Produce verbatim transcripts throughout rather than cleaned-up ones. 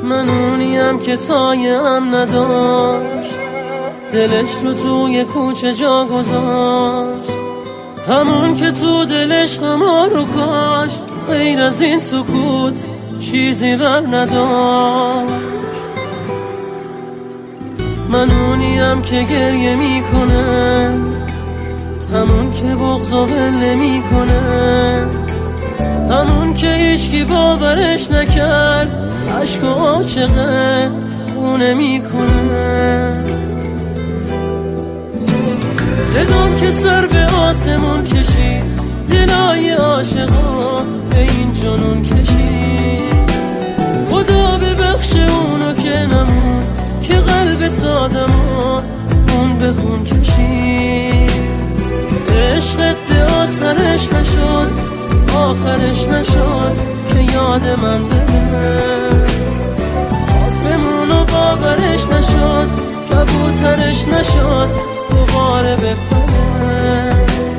من اونیم که سایه هم نداشت، دلش رو توی کوچه جا گذاشت، همون که تو دلش غما رو کاشت، غیر از این سکوت چیزی بر نداشت. من اونیم که گریه میکنه، همون که بغض و ول میکنه، همون که هیچکی باورش نکرد، عشق و عاشقه خونه میکنه. صدام که سر به آسمون کشید، دلای عاشقا به این جنون کشید. خدا ببخش اونو که نمون، که قلب سادمو اون به خون کشید. عشقت دعا سرش نشد، آخرش نشد که یاد من بره. آسمونو باورش نشد، کبوترش نشد دوباره بپره.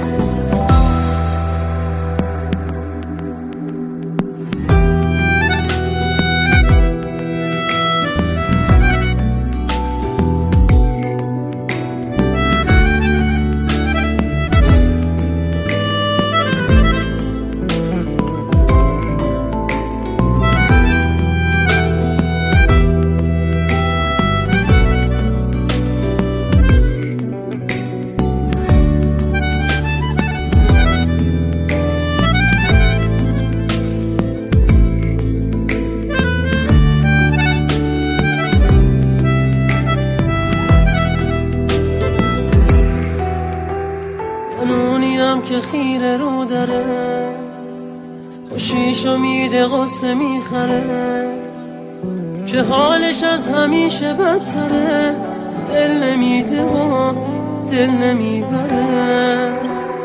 منونیم که خیره رو داره، خوشیشو میده غصه میخره، که حالش از همیشه بدتره، دل نمیده و دل نمیبره.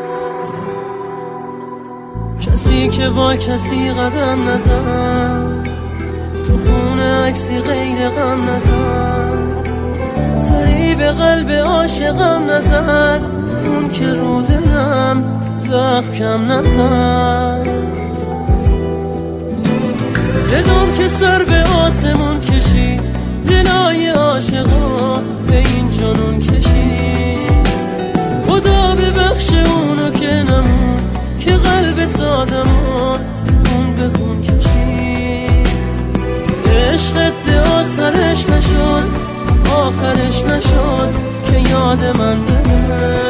کسی که با کسی قدم نزد، تو خونه عکسی غیر غم نزد، سری به قلب عاشقم نزد، اون که رو دلم زخم کم نزد. صدام که سر به آسمون کشید، دلای عاشقا به این جنون کشید. خدا ببخش اونو که نمون، که قلب سادمو اون به خون کشید. عشقت دعا سرش نشد، آخرش نشد که یاد من بره.